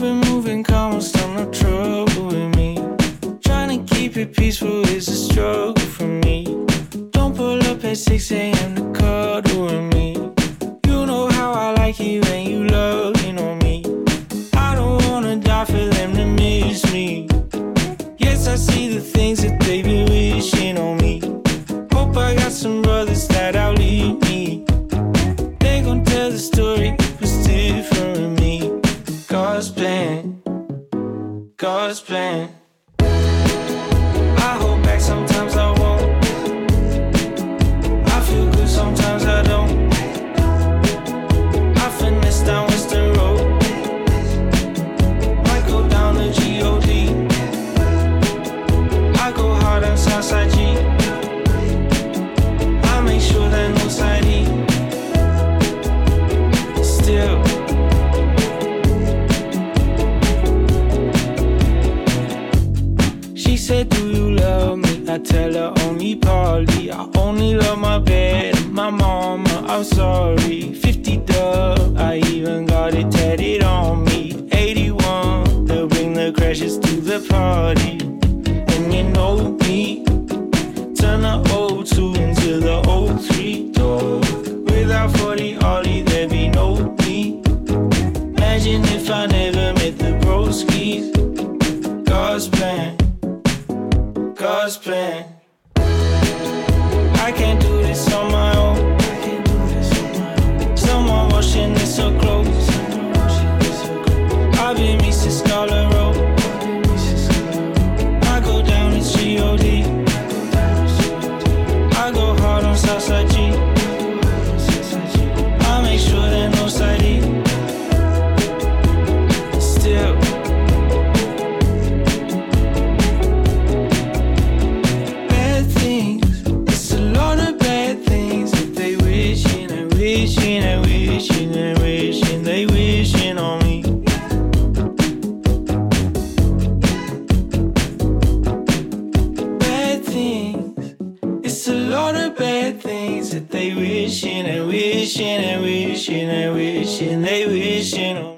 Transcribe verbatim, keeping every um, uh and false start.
it moving, calm, will start no trouble with me. Trying to keep it peaceful is a struggle for me. Don't pull up at six a.m. to cuddle with me. You know how I like it when you loving on me. I don't wanna die for them to miss me. Yes, I see the things that they be wishing on me. Hope I got some brothers that outlive me. They gon' tell the story, it was different with me. God's plan, God's plan. I hold back, sometimes I won't. I feel good, sometimes I don't. I finesse down Western Road. Might go down to G O D. I go hard on Southside G. I make sure that no side E. Still she said, do you love me? I tell her only partly. I only love my bed and my mama, I'm sorry. Fifty dub, I even got it tatted on me. Eighty-one, they'll bring the crashes to the party. And you know me, turn the oh two into the oh three door. Without forty Ollie, there'd be no me. Imagine if I never met the broskies. God's plan, God's plan. I can't do this on my own. Someone washing this so close. I've been missing Scarlet Road. I go down to G O D. I go hard on Southside G. I make sure that no side E. Still bad things, it's a lot of bad things that they wishing and wishing and wishing and wishing they wishing on me. Bad things, it's a lot of bad things that they wishing and wishing and wishing and wishing they wishing on